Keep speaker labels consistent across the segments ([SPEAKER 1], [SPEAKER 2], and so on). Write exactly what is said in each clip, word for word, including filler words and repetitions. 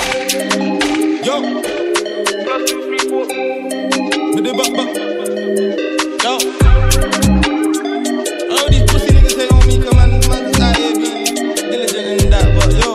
[SPEAKER 1] Yo. Plus two, three, four. With the buck, buck. Yo. All these pussy niggas say on me, come on, man, I ain't being diligent in that, but yo.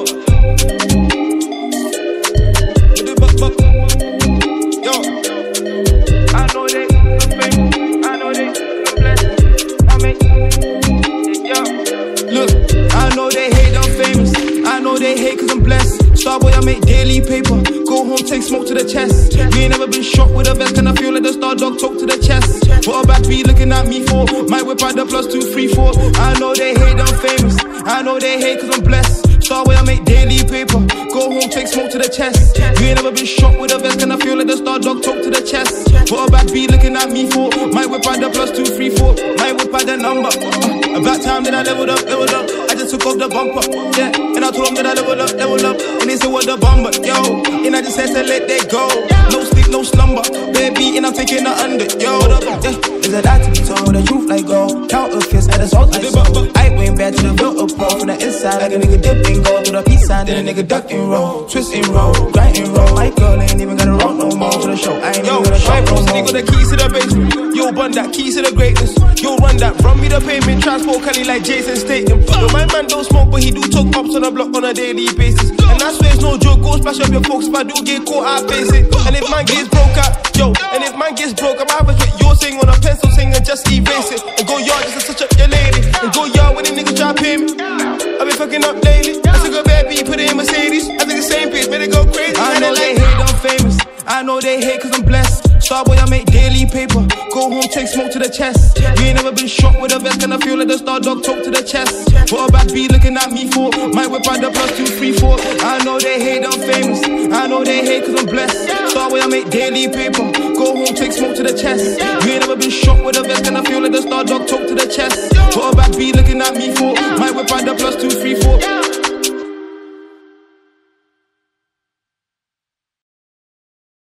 [SPEAKER 1] With the buck, buck. Yo. I know they look famous. I know they look blessed. I make, yo. Look, I know they hate, I'm famous. I know they hate cause I'm blessed. Starboy, I make daily paper. Go home, take smoke to the chest. You ain't never been shot with a vest, and I feel like the star dog talk to the chest. What a back be looking at me for? Might whip out the plus two, three, four. I know they hate, I'm famous. I know they hate cause I'm blessed. Starboy, I make daily paper. Go home, take smoke to the chest. You ain't never been shot with a vest, and I feel like the star dog talk to the chest. What a back be looking at me for? Might whip out the plus two, three, four. Might whip out the number. About time that I leveled up, leveled up. I just took off the bumper, yeah. And I told them that I leveled up, leveled up. And they said what the bumper, yo. And I just said to let that go. No sleep, no slumber, baby, and I'm taking the under, yo. Yeah.
[SPEAKER 2] Is a lie to be told, the truth like gold. Counterfeits and assault like so. I went back to the built up pro from the inside. Like a nigga dip and go through the peace sign. Then a nigga duck and roll, twist and roll, grind and roll. My girl ain't even gotta roll no more to the show. I ain't
[SPEAKER 1] yo,
[SPEAKER 2] even gonna show no more.
[SPEAKER 1] Nigga, the keys to the basement. Yo, bun that, keys to the greatness. Yo, run that, run me the payment. Transport Cali like Jason Statham. Yo, my man don't smoke, but he do talk pops on the block on a daily basis. And I swear it's no joke, go splash up your folks if I do get caught, I face it. And if man gets broke out, yo, and if man gets broke, I'm average with your sing on a pencil sing and just erase it. And go yard just to touch up your lady. And go yard when the niggas try to pay me. I been fucking up lately. I took a bad beat, put it in Mercedes. I think the same pace, better go crazy.
[SPEAKER 2] I know they hate, I'm famous. I know they hate cause I'm blessed. Starboy, I make daily paper. Go home, take smoke to the chest. You ain't never been shot with a vest, and I feel like the star dog talk to the chest. What a back be looking at me for? Might whip out the plus two, three, four. I know they hate, I'm famous. I know they hate cause I'm blessed. Starboy, I make daily paper. Go home, take smoke to the chest. You ain't never been shot with a vest, and I feel like the star dog talk to the chest. What a back be looking at me for? Might whip out the plus two, three, four.